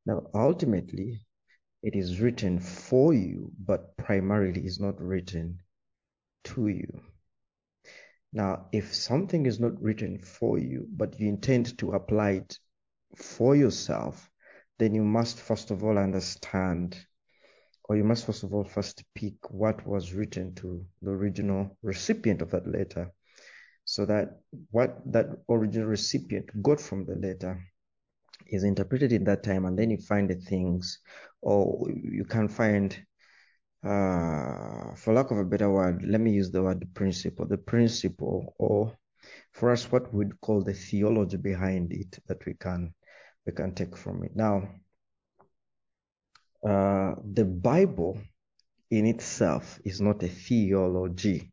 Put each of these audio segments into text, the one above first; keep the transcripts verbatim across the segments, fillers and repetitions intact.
Now, ultimately, it is written for you, but primarily is not written to you. Now, if something is not written for you, but you intend to apply it for yourself, then you must first of all understand, or you must first of all first pick what was written to the original recipient of that letter, so that what that original recipient got from the letter is interpreted in that time, and then you find the things, or you can find, uh, for lack of a better word, let me use the word principle, the principle, or for us, what we'd call the theology behind it that we can we can take from it. Now, uh, the Bible in itself is not a theology.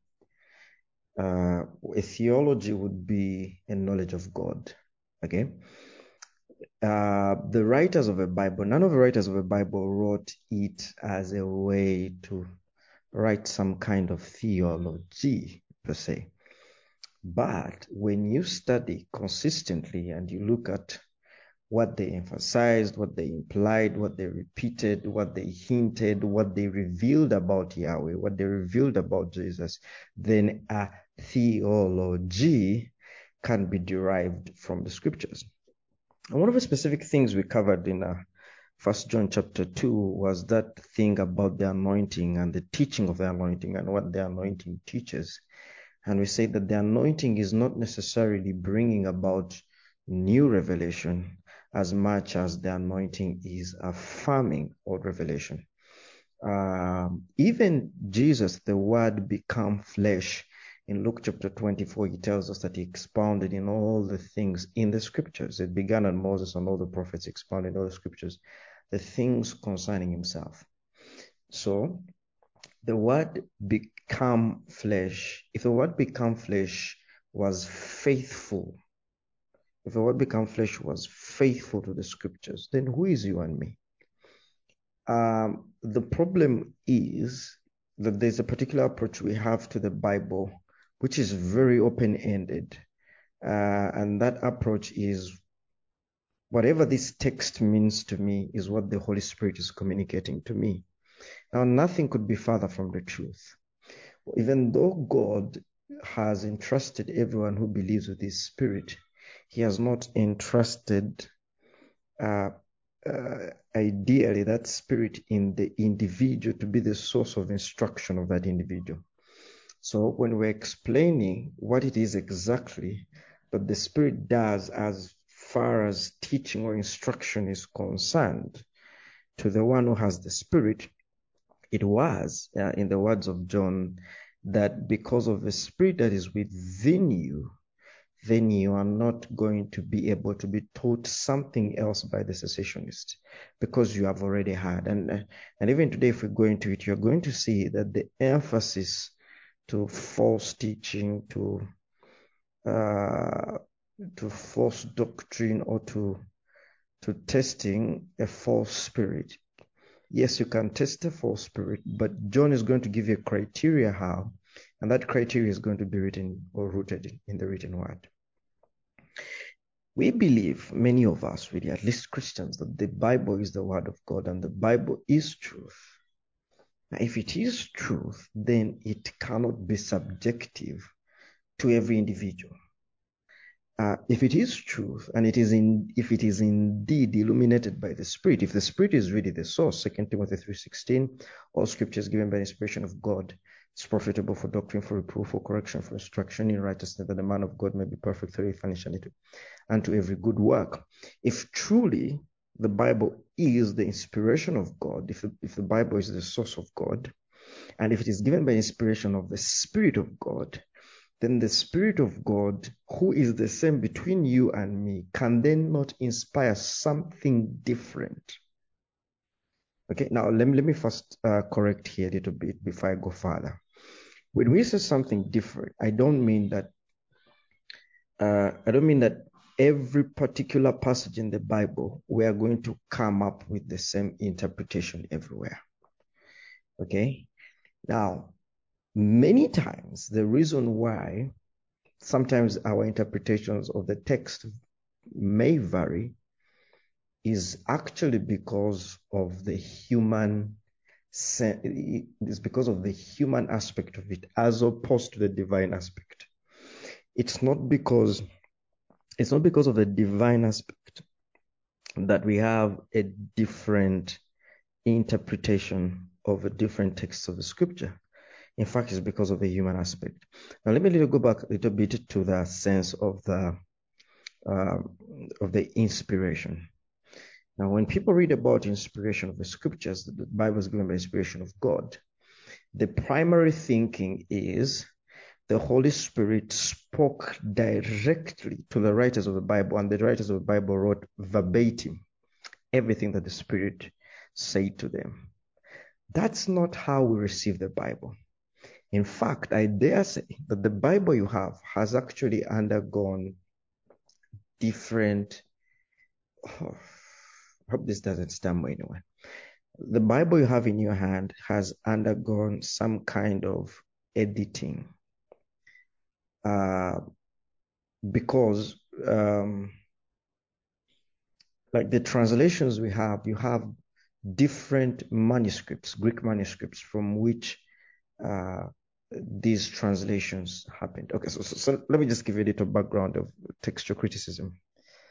Uh, a theology would be a knowledge of God. Okay. Uh, the writers of a Bible, none of the writers of a Bible wrote it as a way to write some kind of theology per se. But when you study consistently and you look at what they emphasized, what they implied, what they repeated, what they hinted, what they revealed about Yahweh, what they revealed about Jesus, then a theology can be derived from the scriptures. And one of the specific things we covered in uh, First John chapter two was that thing about the anointing and the teaching of the anointing and what the anointing teaches. And we say that the anointing is not necessarily bringing about new revelation as much as the anointing is affirming old revelation. Um, even Jesus, the word become flesh, in Luke chapter twenty-four, he tells us that he expounded in all the things in the scriptures. It began on Moses and all the prophets expounded in all the scriptures, the things concerning himself. So the word become flesh, if the word become flesh was faithful, if the word become flesh was faithful to the scriptures, then who is you and me? Um, the problem is that there's a particular approach we have to the Bible, which is very open-ended. Uh, and that approach is whatever this text means to me is what the Holy Spirit is communicating to me. Now, nothing could be further from the truth. Even though God has entrusted everyone who believes with his spirit, he has not entrusted uh, uh, ideally that spirit in the individual to be the source of instruction of that individual. So when we're explaining what it is exactly that the spirit does as far as teaching or instruction is concerned to the one who has the spirit, it was, uh, in the words of John, that because of the spirit that is within you, then you are not going to be able to be taught something else by the cessationist because you have already had. And, and even today, if we go into it, you're going to see that the emphasis to false teaching, to uh, to false doctrine, or to to testing a false spirit. Yes, you can test a false spirit, but John is going to give you a criteria how, and that criteria is going to be written or rooted in the written word. We believe, many of us, really, at least Christians, that the Bible is the word of God and the Bible is truth. Now, if it is truth, then it cannot be subjective to every individual. Uh, if it is truth, and it is in, if it is indeed illuminated by the Spirit, if the Spirit is really the source, Second Timothy three sixteen, all scripture is given by the inspiration of God. It's profitable for doctrine, for reproof, for correction, for instruction in righteousness, that the man of God may be perfect, thoroughly furnished unto every good work. If truly the Bible is the inspiration of God, if the, if the Bible is the source of God, and if it is given by inspiration of the Spirit of God, then the Spirit of God, who is the same between you and me, can then not inspire something different. Okay, now let me, let me first uh, correct here a little bit before I go further. When we say something different, I don't mean that uh, I don't mean that every particular passage in the Bible we are going to come up with the same interpretation everywhere. Okay, now many times the reason why sometimes our interpretations of the text may vary is actually because of the human, it's because of the human aspect of it as opposed to the divine aspect. It's not because it's not because of the divine aspect that we have a different interpretation of a different texts of the scripture. In fact, it's because of the human aspect. Now, let me go back a little bit to the sense of the uh, of the inspiration. Now, when people read about inspiration of the scriptures, the Bible is given by inspiration of God. The primary thinking is the Holy Spirit spoke directly to the writers of the Bible, and the writers of the Bible wrote verbatim everything that the Spirit said to them. That's not how we receive the Bible. In fact, I dare say that the Bible you have has actually undergone different. Oh, I hope this doesn't stumble anyone. The Bible you have in your hand has undergone some kind of editing. Uh, because um, like the translations we have, you have different manuscripts, Greek manuscripts, from which uh, these translations happened. Okay, so, so, so let me just give you a little background of textual criticism.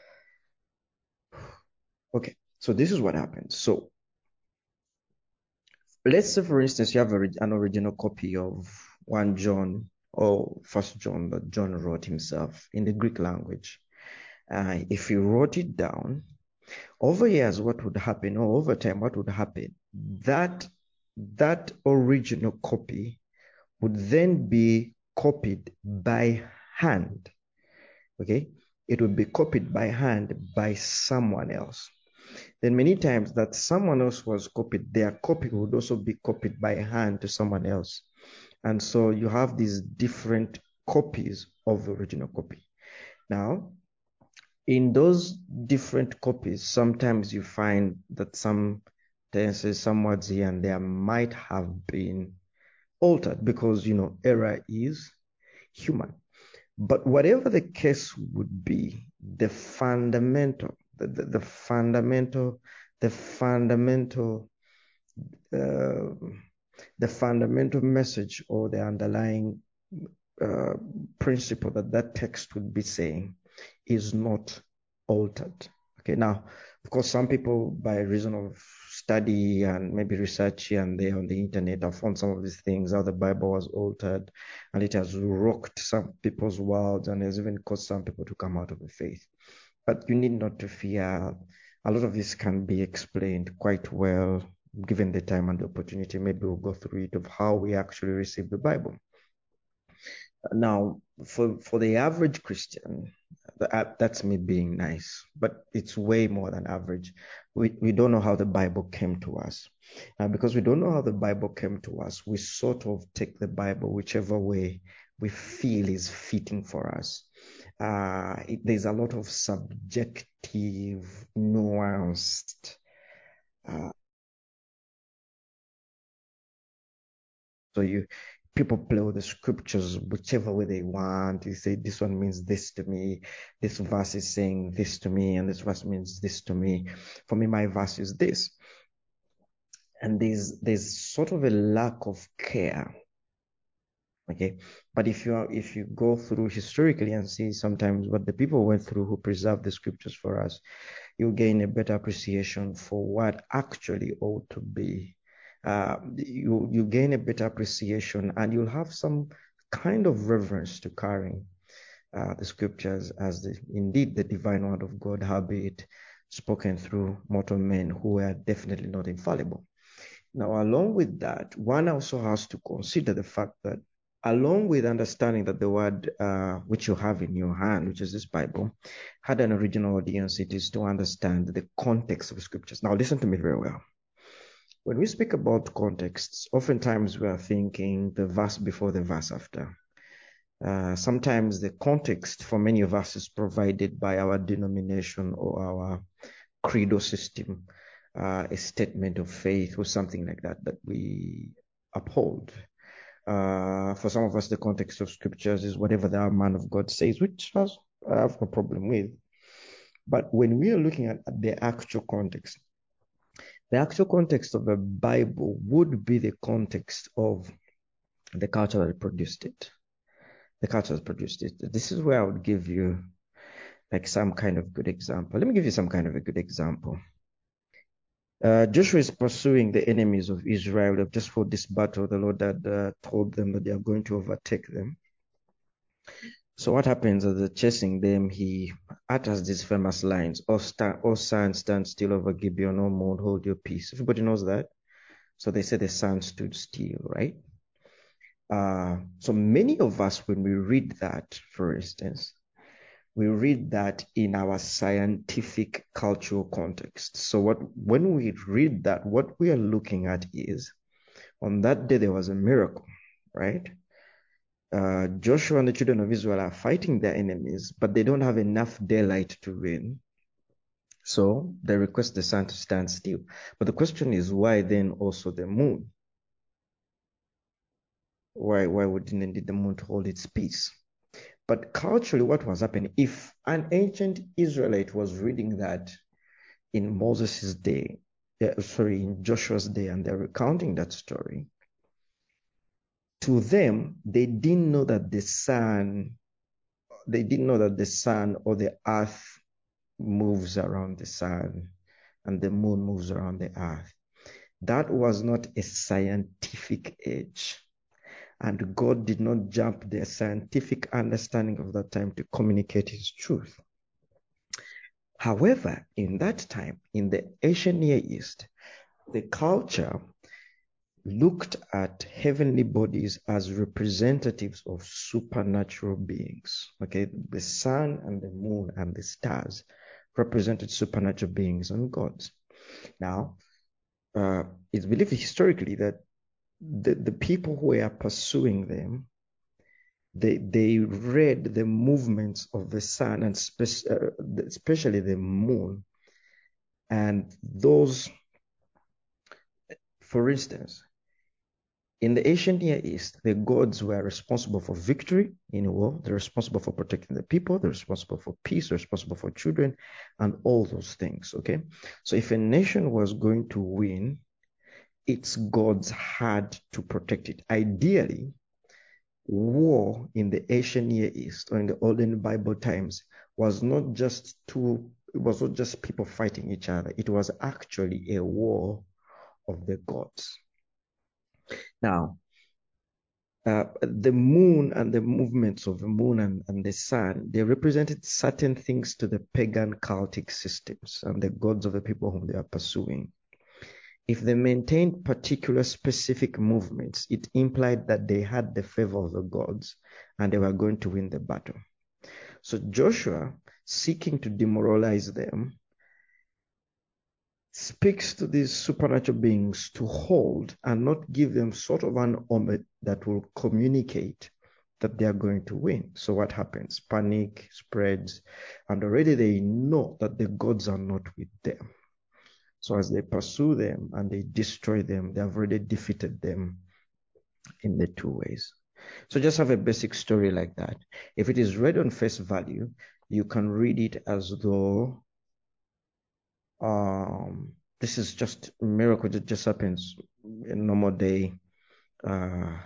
Okay, so this is what happened. So let's say, for instance, you have a, an original copy of First John or First John that John wrote himself in the Greek language. Uh, if you wrote it down, over years, what would happen, or over time, what would happen? That that original copy would then be copied by hand. Okay, it would be copied by hand by someone else. Then many times that someone else was copied, their copy would also be copied by hand to someone else. And so you have these different copies of the original copy. Now, in those different copies, sometimes you find that some tenses, some words here and there might have been altered because, you know, error is human. But whatever the case would be, the fundamental, the, the, the fundamental, the fundamental, uh, the fundamental message or the underlying uh, principle that that text would be saying is not altered. Okay, now, of course, some people, by reason of study and maybe research here and there on the internet, have found some of these things, how the Bible was altered, and it has rocked some people's worlds and has even caused some people to come out of the faith. But you need not to fear. A lot of this can be explained quite well, given the time and the opportunity. Maybe we'll go through it of how we actually receive the Bible. Now, for, for the average Christian, that, that's me being nice, but it's way more than average. We, we don't know how the Bible came to us. Now, because we don't know how the Bible came to us, we sort of take the Bible whichever way we feel is fitting for us. Uh, it, there's a lot of subjective, nuanced, uh, so you people play with the scriptures whichever way they want. You say this one means this to me, this verse is saying this to me, and this verse means this to me. For me, my verse is this. And there's there's sort of a lack of care. Okay. But if you are if you go through historically and see sometimes what the people went through who preserved the scriptures for us, you'll gain a better appreciation for what actually ought to be. Uh, you you gain a better appreciation and you'll have some kind of reverence to carrying uh, the scriptures as the, indeed the divine word of God, howbeit spoken through mortal men who are definitely not infallible. Now, along with that, one also has to consider the fact that along with understanding that the word uh, which you have in your hand, which is this Bible, had an original audience, it is to understand the context of the scriptures. Now, listen to me very well. When we speak about contexts, oftentimes we are thinking the verse before the verse after. Uh, sometimes the context for many of us is provided by our denomination or our credo system, uh, a statement of faith or something like that that we uphold. Uh, for some of us, the context of scriptures is whatever the man of God says, which has, I have no problem with. But when we are looking at, at the actual context, the actual context of the Bible would be the context of the culture that produced it. The culture that produced it. This is where I would give you like some kind of good example. Let me give you some kind of a good example. Uh, Joshua is pursuing the enemies of Israel. They've just fought this battle. The Lord had uh, told them that they are going to overtake them. So what happens as they're chasing them, he utters these famous lines, "O, stand, O sun, stand still over Gibeon, O moon, hold your peace." Everybody knows that. So they say the sun stood still, right? Uh, so many of us, when we read that, for instance, we read that in our scientific cultural context. So what when we read that, what we are looking at is, on that day there was a miracle, right? Uh, Joshua and the children of Israel are fighting their enemies, but they don't have enough daylight to win. So they request the sun to stand still. But the question is, why then also the moon? Why, why wouldn't indeed the moon to hold its peace? But culturally, what was happening, if an ancient Israelite was reading that in Moses' day, uh, sorry, in Joshua's day, and they're recounting that story, to them, they didn't know that the sun, they didn't know that the sun or the earth moves around the sun and the moon moves around the earth. That was not a scientific age. And God did not jump their scientific understanding of that time to communicate his truth. However, in that time, in the ancient Near East, the culture looked at heavenly bodies as representatives of supernatural beings. Okay, the sun and the moon and the stars represented supernatural beings and gods. Now, uh, it's believed historically that the, the people who were pursuing them, they they read the movements of the sun and spe- uh, especially the moon, and those, for instance, in the ancient Near East, the gods were responsible for victory in a war. They're responsible for protecting the people. They're responsible for peace. They're responsible for children and all those things, okay? So if a nation was going to win, its gods had to protect it. Ideally, war in the ancient Near East or in the olden Bible times was not just two, it was not just people fighting each other. It was actually a war of the gods. Now, uh, the moon and the movements of the moon and, and the sun, they represented certain things to the pagan cultic systems and the gods of the people whom they are pursuing. If they maintained particular specific movements, it implied that they had the favor of the gods and they were going to win the battle. So Joshua, seeking to demoralize them, speaks to these supernatural beings to hold and not give them sort of an omen that will communicate that they are going to win. So what happens? Panic spreads, and already they know that the gods are not with them. So as they pursue them and they destroy them, they have already defeated them in the two ways. So just have a basic story like that. If it is read on face value, you can read it as though um, this is just a miracle that just happens in a normal day. Uh,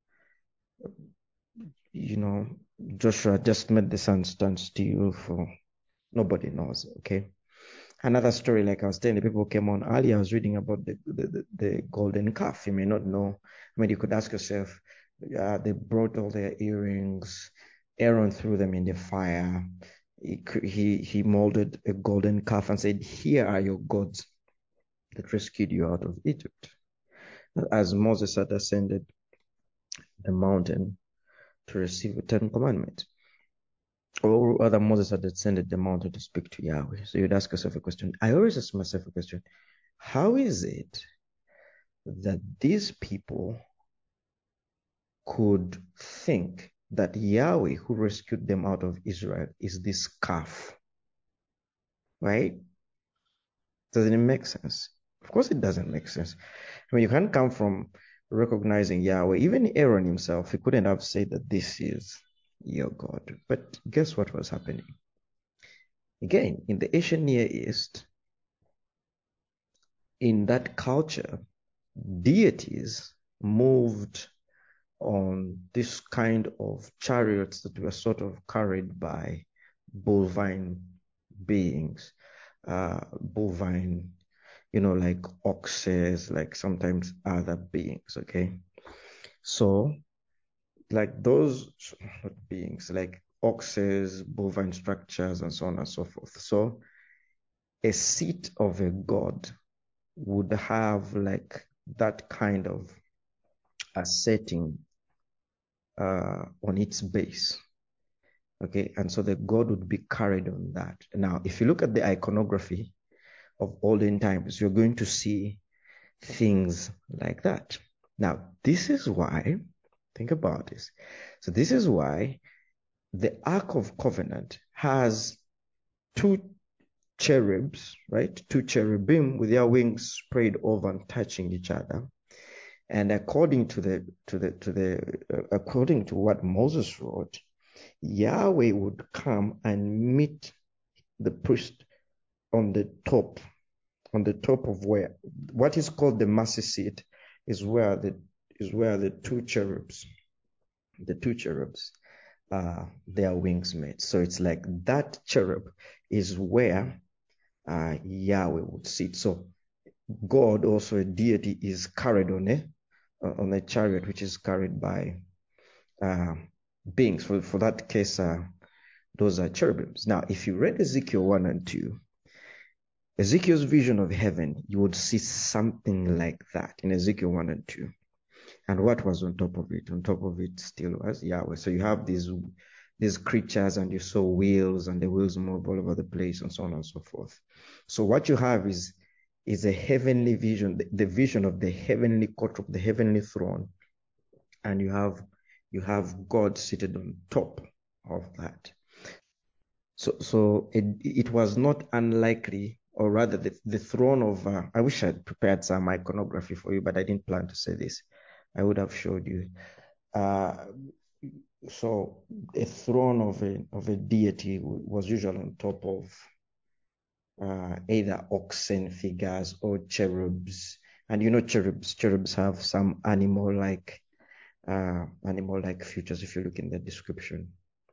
you know, Joshua just made the sun stand still for nobody knows, okay? Another story, like I was telling the people who came on earlier, I was reading about the, the, the, the golden calf. You may not know. I mean, you could ask yourself, uh, they brought all their earrings, Aaron threw them in the fire. He, he, he molded a golden calf and said, "Here are your gods that rescued you out of Egypt." As Moses had ascended the mountain to receive the Ten Commandments, or rather, Moses had ascended the mountain to speak to Yahweh. So you'd ask yourself a question. I always ask myself a question. How is it that these people could think that Yahweh, who rescued them out of Israel, is this calf? Right? Doesn't it make sense? Of course, it doesn't make sense. I mean, you can't come from recognizing Yahweh. Even Aaron himself, he couldn't have said that this is your God. But guess what was happening? Again, in the ancient Near East, in that culture, deities moved on this kind of chariots that were sort of carried by bovine beings, uh, bovine, you know, like oxes, like sometimes other beings, okay? So, like those beings, like oxes, bovine structures, and so on and so forth. So, a seat of a god would have like that kind of a setting uh, on its base. Okay, and so the god would be carried on that. Now, if you look at the iconography of olden times, you're going to see things like that. Now, this is why, think about this. So, this is why the Ark of Covenant has two cherubs, right? Two cherubim with their wings spread over and touching each other. And according to the to the to the uh, according to what Moses wrote, Yahweh would come and meet the priest on the top, on the top of where what is called the mercy seat is where the is where the two cherubs, the two cherubs, uh, their wings met. So it's like that cherub is where uh, Yahweh would sit. So God, also a deity, is carried on a on a chariot which is carried by uh, beings. For for that case, uh, those are cherubims. Now, if you read Ezekiel one and two, Ezekiel's vision of heaven, you would see something like that in Ezekiel one and two. And what was on top of it? On top of it still was Yahweh. So you have these these creatures, and you saw wheels, and the wheels move all over the place, and so on and so forth. So what you have is is a heavenly vision, the, the vision of the heavenly courtroom, the heavenly throne, and you have you have God seated on top of that. So so it, it was not unlikely, or rather the, the throne of, uh, I wish I'd prepared some iconography for you, but I didn't plan to say this. I would have showed you. Uh, so a throne of a of a deity was usually on top of uh, either oxen figures or cherubs. And you know cherubs, cherubs have some animal-like uh, animal-like features if you look in the description.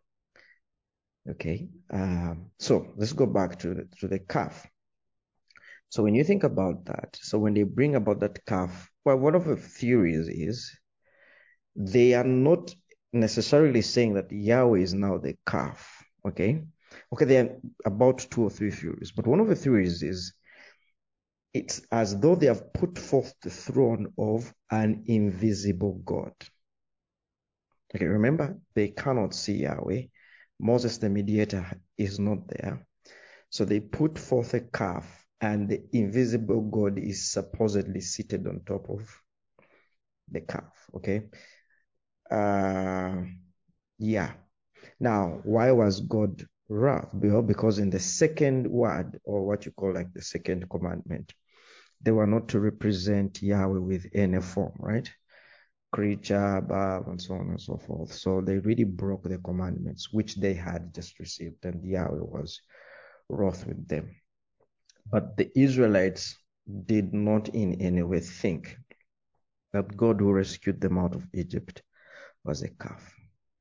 Okay, um, so let's go back to the, to the calf. So when you think about that, so when they bring about that calf, well, one of the theories is they are not necessarily saying that Yahweh is now the calf. Okay, okay, there are about two or three theories, but one of the theories is it's as though they have put forth the throne of an invisible God. Okay, remember, they cannot see Yahweh. Moses, the mediator, is not there. So they put forth a calf, and the invisible God is supposedly seated on top of the calf. Okay. Uh, yeah. Now, why was God wrath? Well, because in the second word, or what you call like the second commandment, they were not to represent Yahweh with any form, right? Creature, above, and so on and so forth. So they really broke the commandments which they had just received, and Yahweh was wroth with them. But the Israelites did not in any way think that God who rescued them out of Egypt was a calf.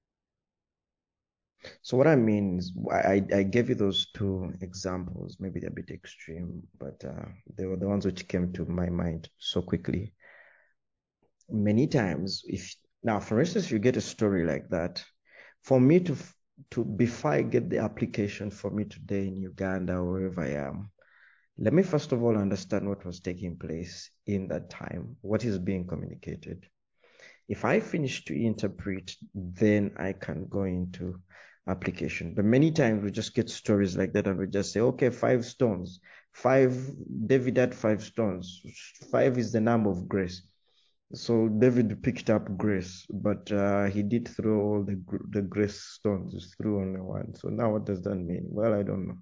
So what I mean is, I, I gave you those two examples. Maybe they're a bit extreme, but uh, they were the ones which came to my mind so quickly. Many times, if now, for instance, you get a story like that, for me to to before I get the application for me today in Uganda or wherever I am, let me first of all understand what was taking place in that time, what is being communicated. If I finish to interpret, then I can go into application. But many times we just get stories like that and we just say, okay, five stones, five, David had five stones. Five is the number of grace. So David picked up grace, but uh, he did throw all the the grace stones, just threw only one. So now what does that mean? Well, I don't know.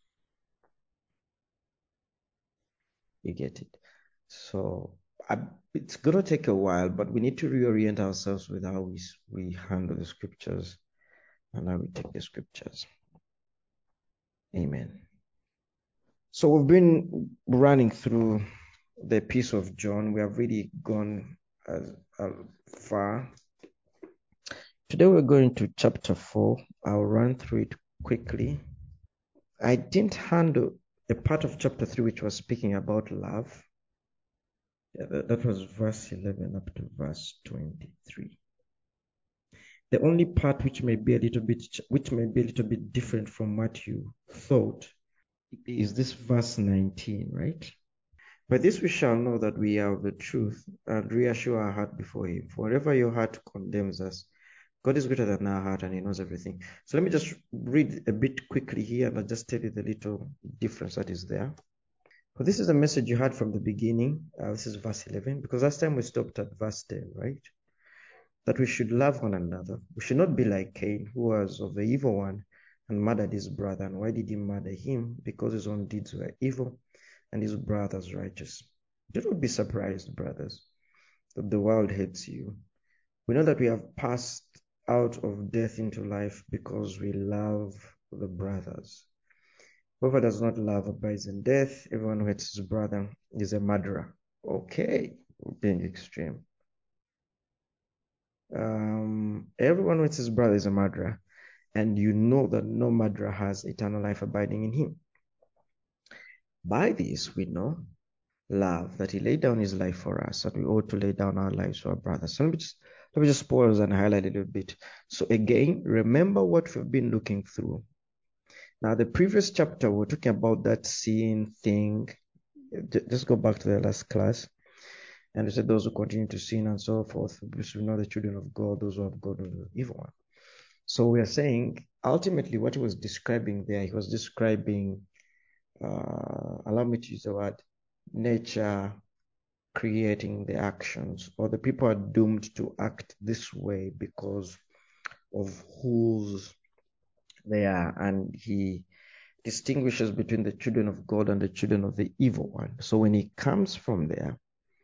You get it. So I, it's gonna take a while, but we need to reorient ourselves with how we we handle the scriptures and how we take the scriptures. Amen. So we've been running through the piece of John. We have really gone as, as far. Today we're going to chapter four. I'll run through it quickly. I didn't handle a part of chapter three which was speaking about love. Yeah, that, that was verse eleven up to verse twenty-three. The only part which may be a little bit which may be a little bit different from what you thought is this verse nineteen, right? By this we shall know that we are of the truth and reassure our heart before him. For wherever your heart condemns us, God is greater than our heart and he knows everything. So let me just read a bit quickly here and I'll just tell you the little difference that is there. So this is the message you had from the beginning. Uh, this is verse eleven, because last time we stopped at verse ten, right? That we should love one another. We should not be like Cain, who was of the evil one and murdered his brother. And why did he murder him? Because his own deeds were evil and his brother's righteous. Do not be surprised, brothers, that the world hates you. We know that we have passed out of death into life because we love the brothers. Whoever does not love abides in death. Everyone who hates his brother is a murderer. Okay, being extreme. Um, everyone who hates his brother is a murderer, and you know that no murderer has eternal life abiding in him. By this we know love, that he laid down his life for us, and we ought to lay down our lives for our brothers. So let me just let me just pause and highlight a little bit. So again, remember what we've been looking through. Now, the previous chapter, we're talking about that sin thing. Just go back to the last class. And we said those who continue to sin and so forth, we should know the children of God, those who have God and the evil one. So we are saying, ultimately, what he was describing there, he was describing, uh, allow me to use the word, nature creating the actions, or the people are doomed to act this way because of whose they are. And he distinguishes between the children of God and the children of the evil one. So when he comes from there,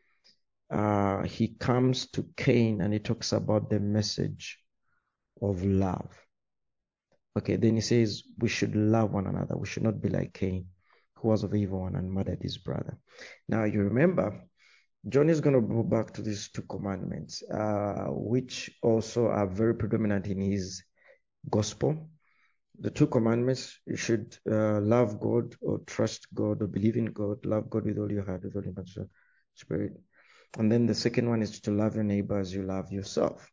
uh, he comes to Cain and he talks about the message of love. Okay, then he says we should love one another. We should not be like Cain, who was of the evil one and murdered his brother. Now you remember, John is going to go back to these two commandments, uh, which also are very predominant in his gospel. The two commandments, you should uh, love God or trust God or believe in God, love God with all your heart, with all your mind, soul, spirit. And then the second one is to love your neighbor as you love yourself.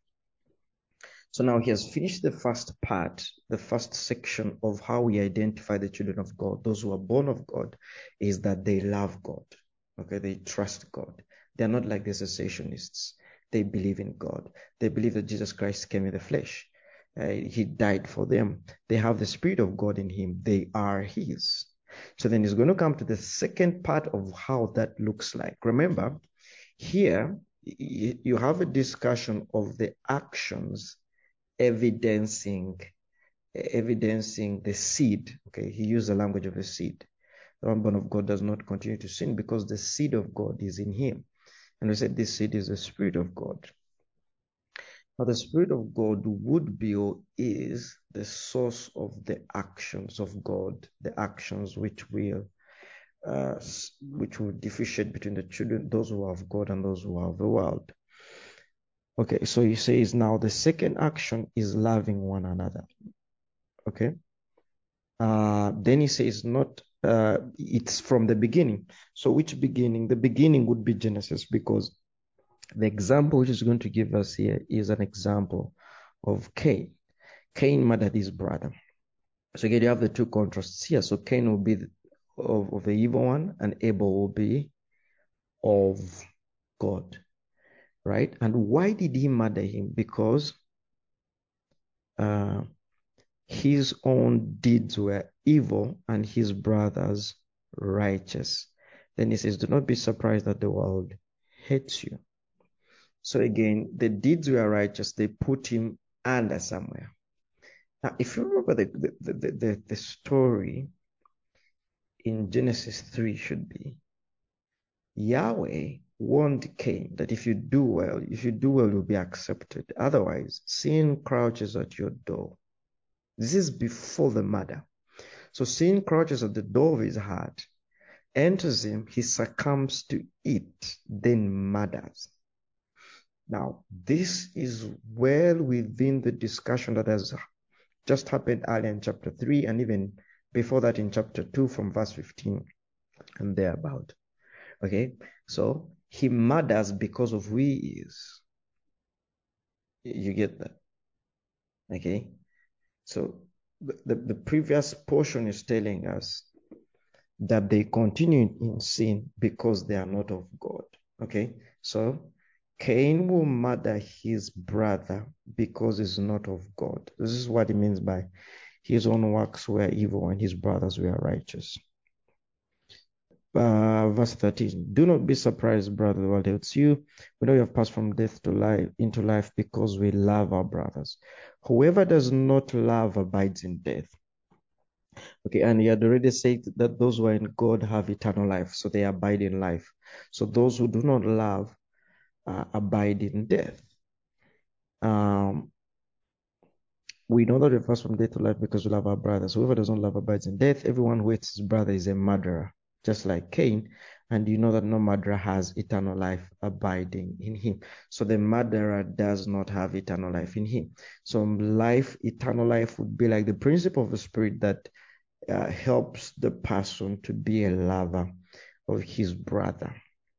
So now he has finished the first part, the first section of how we identify the children of God. Those who are born of God is that they love God. Okay, they trust God. They're not like the cessationists. They believe in God. They believe that Jesus Christ came in the flesh. Uh, he died for them. They have the Spirit of God in him. They are his. So then he's going to come to the second part of how that looks like. Remember, here you have a discussion of the actions evidencing evidencing the seed. Okay, he used the language of a seed. The one born of God does not continue to sin because the seed of God is in him. And we said this seed is the Spirit of God. Now, the Spirit of God would be or is the source of the actions of God, the actions which will uh, which will differentiate between the children, those who are of God and those who are of the world. Okay, so he says now the second action is loving one another. Okay. Uh, then he says not, uh, it's from the beginning. So which beginning? The beginning would be Genesis, because the example which is going to give us here is an example of Cain. Cain murdered his brother. So again, you have the two contrasts here. So Cain will be of, of the evil one and Abel will be of God, right? And why did he murder him? Because uh, his own deeds were evil and his brothers righteous. Then he says, do not be surprised that the world hates you. So again, the deeds were righteous. They put him under somewhere. Now, if you remember the, the, the, the, the story in Genesis three should be, Yahweh warned Cain that if you do well, if you do well, you'll be accepted. Otherwise, sin crouches at your door. This is before the murder. So sin crouches at the door of his heart, enters him, he succumbs to it, then murders. Now, this is well within the discussion that has just happened earlier in chapter three, and even before that in chapter two from verse fifteen and thereabout. Okay, so he murders because of who he is. You get that? Okay, so the, the previous portion is telling us that they continue in sin because they are not of God. Okay, so Cain will murder his brother because he's not of God. This is what it means by his own works were evil and his brothers were righteous. Uh, verse thirteen, do not be surprised, brother, while it's you. We know you have passed from death to life into life because we love our brothers. Whoever does not love abides in death. Okay, and he had already said that those who are in God have eternal life, so they abide in life. So those who do not love uh, abide in death. Um, we know that we pass from death to life because we love our brothers. Whoever does not love abides in death. Everyone who hates his brother is a murderer, just like Cain. And you know that no murderer has eternal life abiding in him. So the murderer does not have eternal life in him. So life, eternal life would be like the principle of the Spirit that uh, helps the person to be a lover of his brother.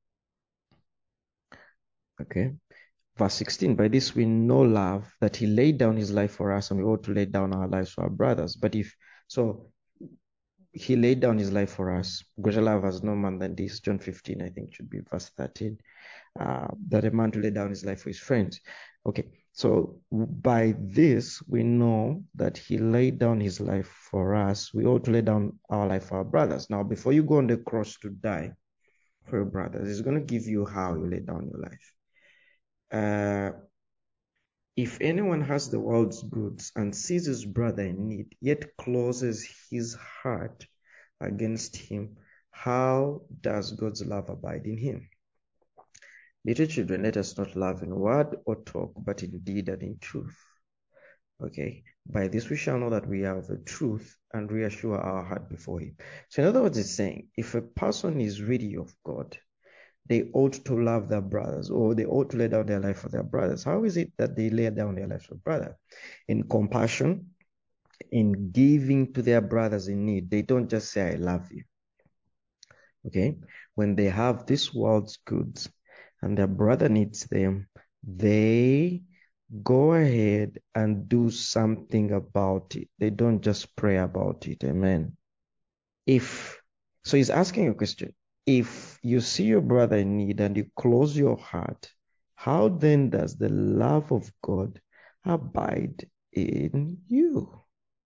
Okay. Verse sixteen, by this we know love, that he laid down his life for us, and we ought to lay down our lives for our brothers. But if, so he laid down his life for us. Greater love has no man than this. John fifteen, I think, should be verse thirteen. Uh, that a man to lay down his life for his friends. Okay, so by this we know that he laid down his life for us. We ought to lay down our life for our brothers. Now, before you go on the cross to die for your brothers, it's going to give you how you lay down your life. Uh, if anyone has the world's goods and sees his brother in need, yet closes his heart against him, how does God's love abide in him? Little children, let us not love in word or talk, but in deed and in truth. Okay, by this we shall know that we have the truth and reassure our heart before him. So in other words, it's saying, if a person is really of God, they ought to love their brothers, or they ought to lay down their life for their brothers. How is it that they lay down their life for brother? In compassion, in giving to their brothers in need. They don't just say, I love you. Okay? When they have this world's goods and their brother needs them, they go ahead and do something about it. They don't just pray about it. Amen. If, so he's asking a question. If you see your brother in need and you close your heart, how then does the love of God abide in you?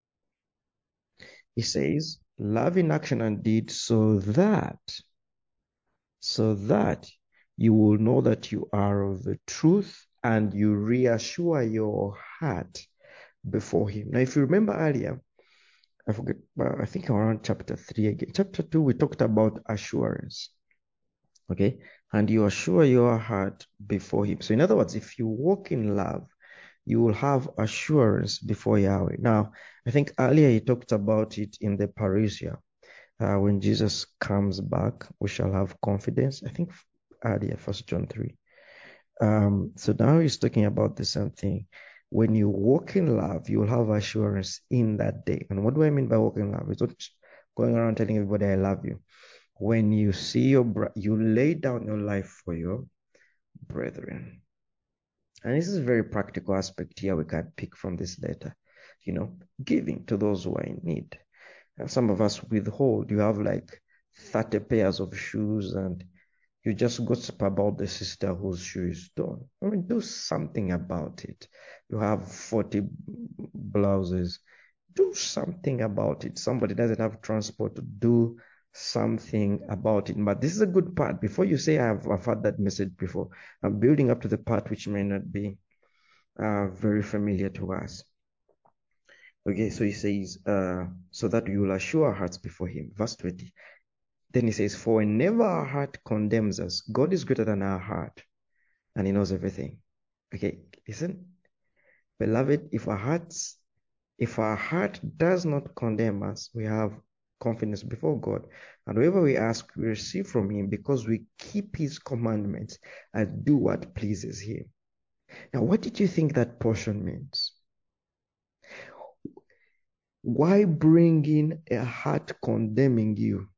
He says, love in action and deed, so that, so that you will know that you are of the truth and you reassure your heart before him. Now, if you remember earlier, I forget, well, I think around chapter three again. Chapter two, we talked about assurance. Okay. And you assure your heart before him. So in other words, if you walk in love, you will have assurance before Yahweh. Now, I think earlier he talked about it in the parousia. Uh, when Jesus comes back, we shall have confidence. I think earlier, First John three. Um, so now he's talking about the same thing. When you walk in love, you will have assurance in that day. And what do I mean by walking in love? It's not going around telling everybody I love you. When you see your bro- you lay down your life for your brethren. And this is a very practical aspect here we can pick from this letter. You know, giving to those who are in need. And some of us withhold. You have like thirty pairs of shoes and you just gossip about the sister whose shoe is torn. I mean, do something about it. You have forty blouses. Do something about it. Somebody doesn't have transport to do something about it. But this is a good part. Before you say, I've, I've had that message before, I'm building up to the part which may not be uh, very familiar to us. Okay, so he says, uh, so that you will assure our hearts before him. Verse twenty. Then he says, for whenever our heart condemns us, God is greater than our heart and he knows everything. Okay, listen. Beloved, if our hearts If our heart does not condemn us, we have confidence before God. And whatever we ask, we receive from him because we keep his commandments and do what pleases him. Now, what did you think that portion means? Why bring in a heart condemning you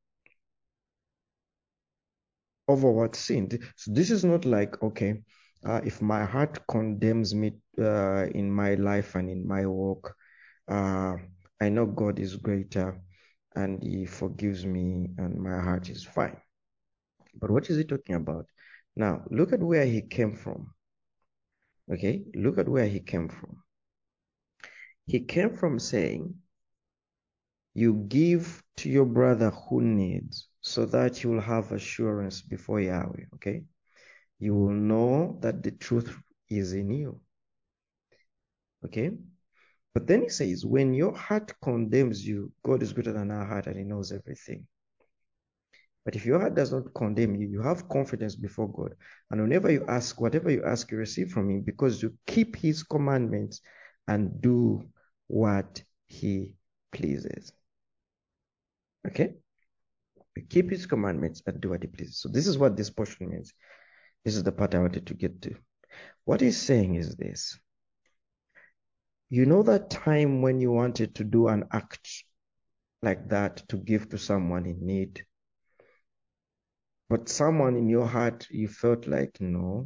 over what sinned? So this is not like, okay, uh, if my heart condemns me uh, in my life and in my walk, uh, I know God is greater and he forgives me and my heart is fine. But what is he talking about? Now, look at where he came from. Okay, look at where he came from. He came from saying, you give to your brother who needs so that you will have assurance before Yahweh. Okay, you will know that the truth is in you. Okay, but then he says, when your heart condemns you, God is greater than our heart and he knows everything. But if your heart does not condemn you, you have confidence before God. And whenever you ask, whatever you ask, you receive from him because you keep his commandments and do what he pleases. Okay? You keep his commandments and do what he pleases. So this is what this portion means. This is the part I wanted to get to. What he's saying is this. You know that time when you wanted to do an act like that to give to someone in need, but someone in your heart, you felt like, no,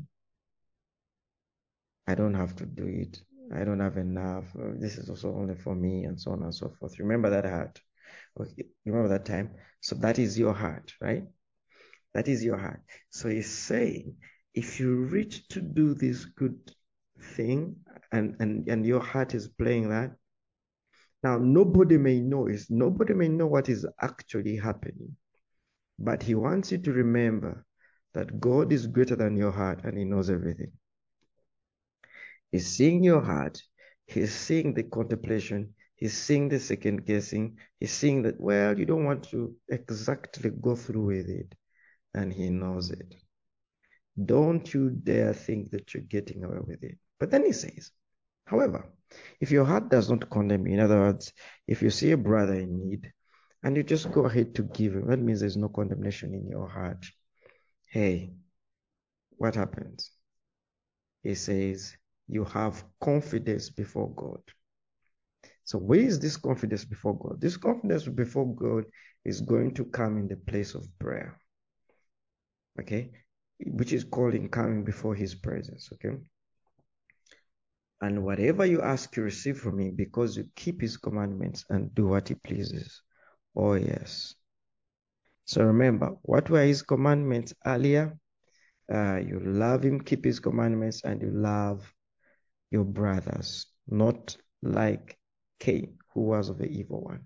I don't have to do it. I don't have enough. Uh, This is also only for me, and so on and so forth. Remember that heart. Okay. Remember that time. So that is your heart, right? That is your heart. So he's saying, if you reach to do this good thing and, and, and your heart is playing that, now nobody may know is nobody may know what is actually happening. But he wants you to remember that God is greater than your heart and he knows everything. He's seeing your heart. He's seeing the contemplation. He's seeing the second guessing. He's seeing that, well, you don't want to exactly go through with it. And he knows it. Don't you dare think that you're getting away with it. But then he says, however, if your heart does not condemn you, in other words, if you see a brother in need and you just go ahead to give him, that means there's no condemnation in your heart. Hey, what happens? He says, you have confidence before God. So where is this confidence before God? This confidence before God is going to come in the place of prayer. Okay? Which is called in coming before his presence. Okay? And whatever you ask, you receive from him because you keep his commandments and do what he pleases. Oh, yes. So remember, what were his commandments earlier? Uh, you love him, keep his commandments, and you love your brothers, not like Cain, who was of the evil one.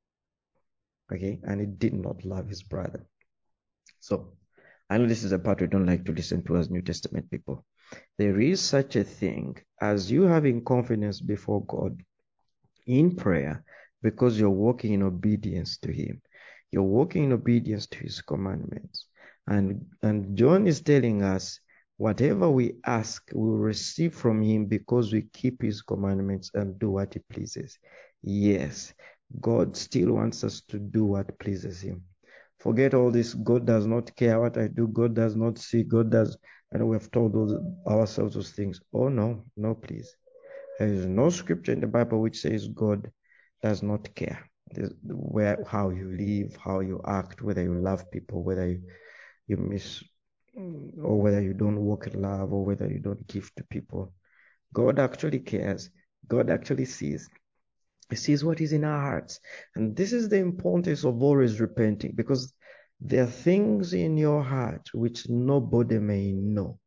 Okay, and he did not love his brother. So, I know this is a part we don't like to listen to as New Testament people. There is such a thing as you having confidence before God in prayer because you're walking in obedience to him. You're walking in obedience to his commandments. And, and John is telling us, whatever we ask, we will receive from him because we keep his commandments and do what he pleases. Yes, God still wants us to do what pleases him. Forget all this. God does not care what I do. God does not see. God does. And we have told those, ourselves those things. Oh, no, no, please. There is no scripture in the Bible which says God does not care where how you live, how you act, whether you love people, whether you, you miss, or whether you don't walk in love, or whether you don't give to people. God actually cares. God actually sees. He sees what is in our hearts. And this is the importance of always repenting, because there are things in your heart which nobody may know.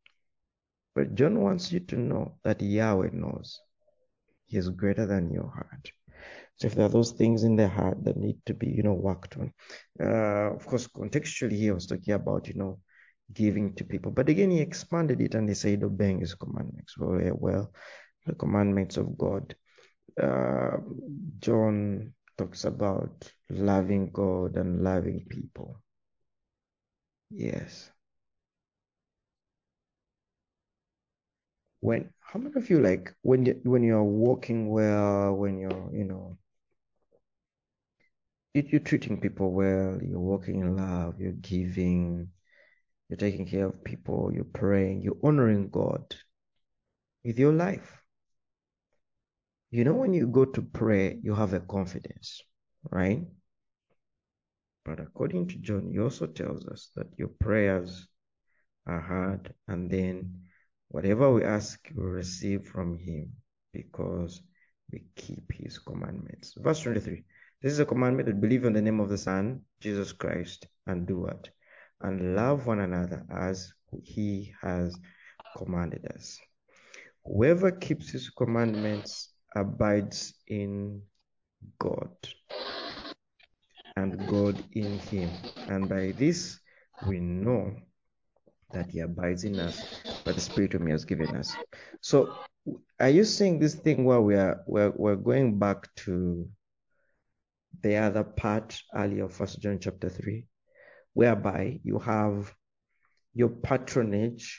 But John wants you to know that Yahweh knows. He is greater than your heart. So if there are those things in the heart that need to be, you know, worked on. Uh, of course, contextually, he was talking about, you know, giving to people. But again, he expanded it and he said obeying his commandments. Well, yeah, well, the commandments of God. Uh, John talks about loving God and loving people. Yes. When how many of you, like, when you when you're walking well, when you're, you know, you- you're treating people well, you're walking in love, you're giving, you're taking care of people, you're praying, you're honoring God with your life. You know, when you go to pray, you have a confidence, right? But according to John, he also tells us that your prayers are heard, and then whatever we ask, we receive from him because we keep his commandments. Verse twenty-three. This is a commandment that believe in the name of the Son, Jesus Christ, and do what? And love one another as he has commanded us. Whoever keeps his commandments abides in God, and God in him. And by this we know that he abides in us by the Spirit whom he has given us. So are you seeing this thing where we are we're, we're going back to the other part earlier of First John chapter three, whereby you have your patronage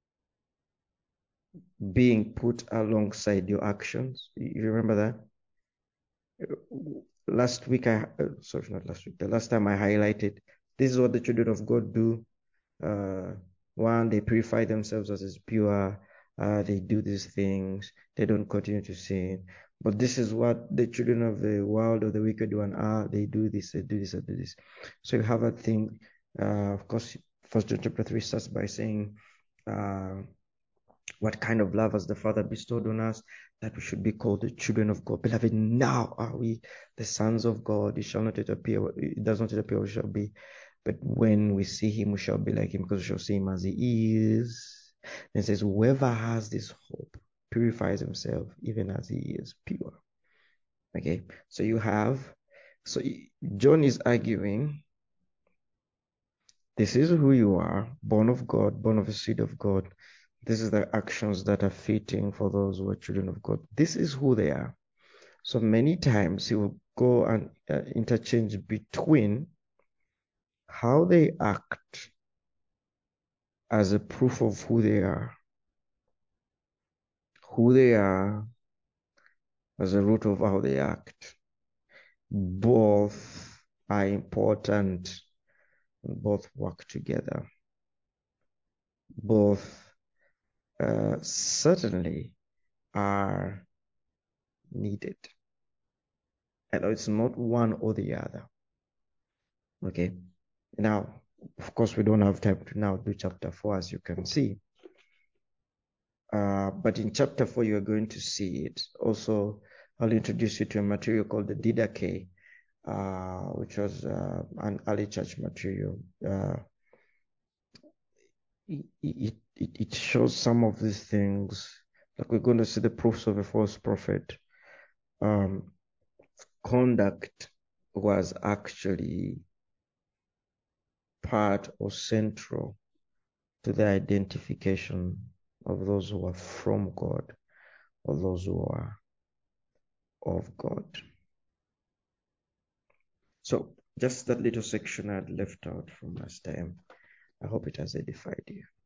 being put alongside your actions? You remember that? Last week, I uh, sorry, not last week, the last time I highlighted, this is what the children of God do. Uh, one, they purify themselves as is pure. Uh, they do these things. They don't continue to sin. But this is what the children of the world or the wicked one are. They do this, they do this, they do this. So you have a thing. Uh, of course, First John chapter three starts by saying, uh, what kind of love has the Father bestowed on us, that we should be called the children of God. Beloved, now are we the sons of God. It shall not yet appear, it does not yet appear what we shall be. But when we see him, we shall be like him, because we shall see him as he is. And it says, whoever has this hope purifies himself, even as he is pure. Okay, so you have, so John is arguing, this is who you are, born of God, born of the seed of God. This is the actions that are fitting for those who are children of God. This is who they are. So many times he will go and uh, interchange between how they act as a proof of who they are, who they are as a root of how they act. Both are important, both work together. Both uh, certainly are needed. And it's not one or the other. Okay. Now, of course, we don't have time to now do chapter four, as you can see. Uh, but in chapter four, you're going to see it. Also, I'll introduce you to a material called the Didache, uh, which was uh, an early church material. Uh, it, it, it shows some of these things. Like, we're going to see the proofs of a false prophet. Um, conduct was actually part or central to the identification of those who are from God or those who are of God. So just that little section I had left out from last time. I hope it has edified you.